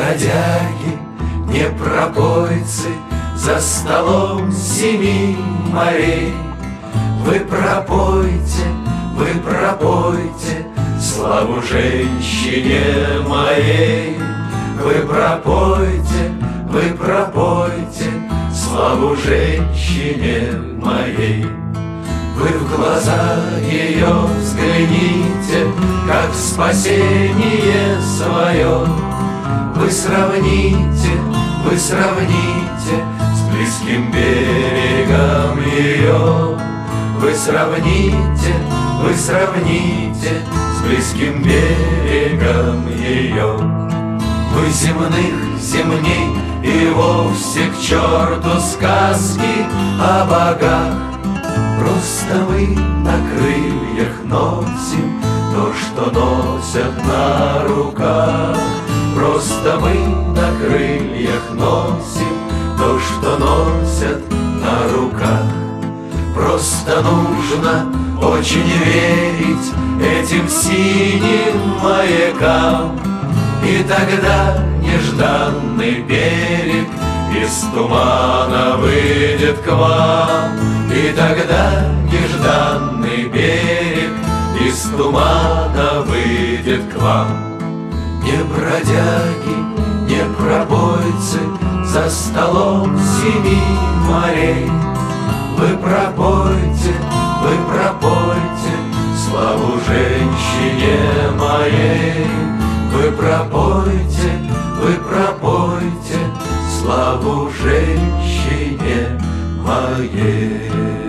бродяги, не пропойцы, за столом семи морей. Вы пропойте славу женщине моей. Вы пропойте славу женщине моей. Вы в глаза ее взгляните, как в спасение свое. Вы сравните с близким берегом ее. Вы сравните с близким берегом ее. Вы земней и вовсе к черту сказки о богах. Просто мы на крыльях носим то, что носят на руках. Просто мы на крыльях носим то, что носят на руках. Просто нужно очень верить этим синим маякам, и тогда нежданный берег из тумана выйдет к вам. И тогда нежданный берег из тумана выйдет к вам. Не бродяги, не пробойцы, за столом семи морей. Вы пропойте славу женщине моей. Вы пропойте славу женщине моей.